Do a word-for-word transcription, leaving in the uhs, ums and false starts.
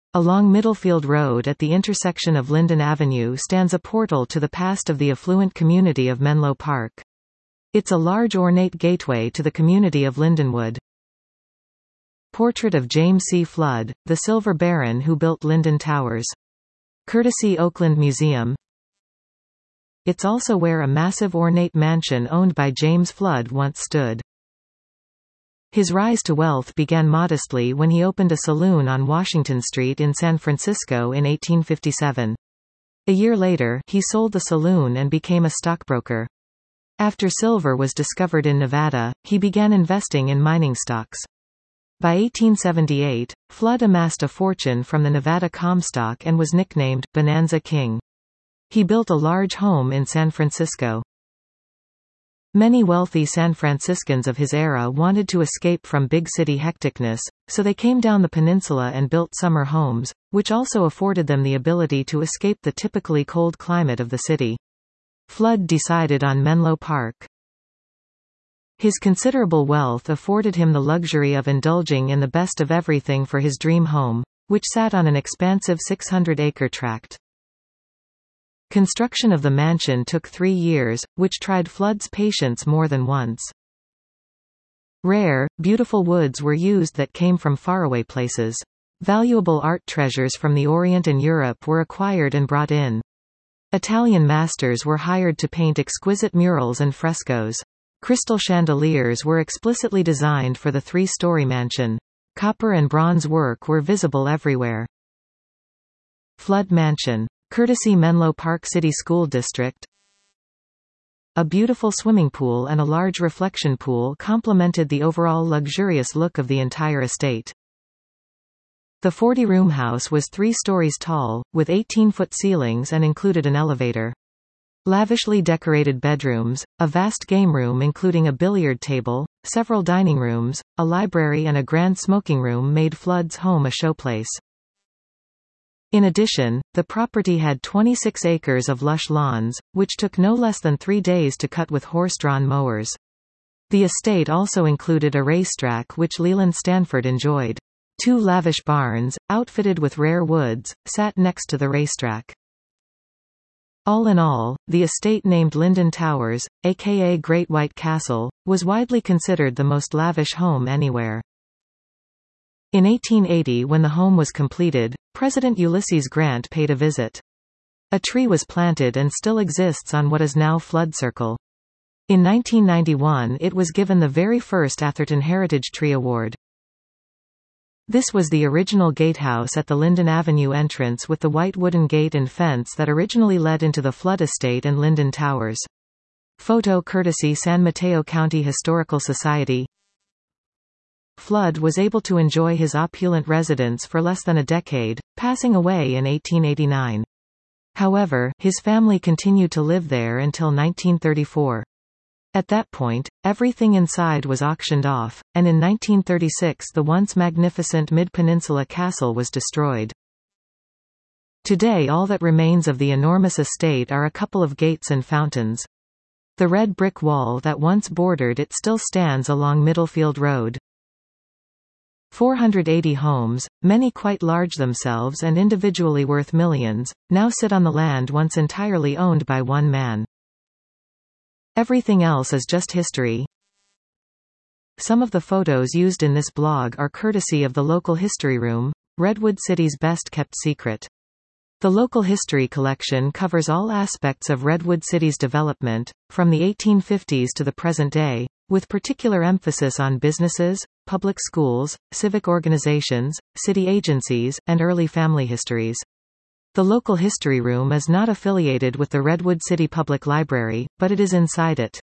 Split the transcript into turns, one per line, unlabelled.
Along Middlefield Road at the intersection of Linden Avenue stands a portal to the past of the affluent community of Menlo Park. It's a large ornate gateway to the community of Lindenwood. Portrait of James C. Flood, the Silver Baron who built Linden Towers. Courtesy Oakland Museum. It's also where a massive ornate mansion owned by James Flood once stood. His rise to wealth began modestly when he opened a saloon on Washington Street in San Francisco in eighteen fifty-seven. A year later, he sold the saloon and became a stockbroker. After silver was discovered in Nevada, he began investing in mining stocks. By eighteen seventy-eight, Flood amassed a fortune from the Nevada Comstock and was nicknamed Bonanza King. He built a large home in San Francisco. Many wealthy San Franciscans of his era wanted to escape from big city hecticness, so they came down the peninsula and built summer homes, which also afforded them the ability to escape the typically cold climate of the city. Flood decided on Menlo Park. His considerable wealth afforded him the luxury of indulging in the best of everything for his dream home, which sat on an expansive six hundred acre tract. Construction of the mansion took three years, which tried Flood's patience more than once. Rare, beautiful woods were used that came from faraway places. Valuable art treasures from the Orient and Europe were acquired and brought in. Italian masters were hired to paint exquisite murals and frescoes. Crystal chandeliers were explicitly designed for the three-story mansion. Copper and bronze work were visible everywhere. Flood Mansion. Courtesy Menlo Park City School District. A beautiful swimming pool and a large reflection pool complemented the overall luxurious look of the entire estate. The forty-room house was three stories tall, with eighteen-foot ceilings and included an elevator. Lavishly decorated bedrooms, a vast game room including a billiard table, several dining rooms, a library and a grand smoking room made Flood's home a showplace. In addition, the property had twenty-six acres of lush lawns, which took no less than three days to cut with horse-drawn mowers. The estate also included a racetrack which Leland Stanford enjoyed. Two lavish barns, outfitted with rare woods, sat next to the racetrack. All in all, the estate named Linden Towers, aka Great White Castle, was widely considered the most lavish home anywhere. In eighteen eighty, when the home was completed, President Ulysses Grant paid a visit. A tree was planted and still exists on what is now Flood Circle. In nineteen ninety-one it was given the very first Atherton Heritage Tree Award. This was the original gatehouse at the Linden Avenue entrance with the white wooden gate and fence that originally led into the Flood Estate and Linden Towers. Photo courtesy San Mateo County Historical Society. Flood was able to enjoy his opulent residence for less than a decade, passing away in eighteen eighty-nine. However, his family continued to live there until nineteen thirty-four. At that point, everything inside was auctioned off, and in nineteen thirty-six the once magnificent Mid-Peninsula Castle was destroyed. Today all that remains of the enormous estate are a couple of gates and fountains. The red brick wall that once bordered it still stands along Middlefield Road. four hundred eighty homes, many quite large themselves and individually worth millions, now sit on the land once entirely owned by one man. Everything else is just history. Some of the photos used in this blog are courtesy of the Local History Room, Redwood City's best-kept secret. The Local History Collection covers all aspects of Redwood City's development, from the eighteen fifties to the present day, with particular emphasis on businesses, public schools, civic organizations, city agencies, and early family histories. The Local History Room is not affiliated with the Redwood City Public Library, but it is inside it.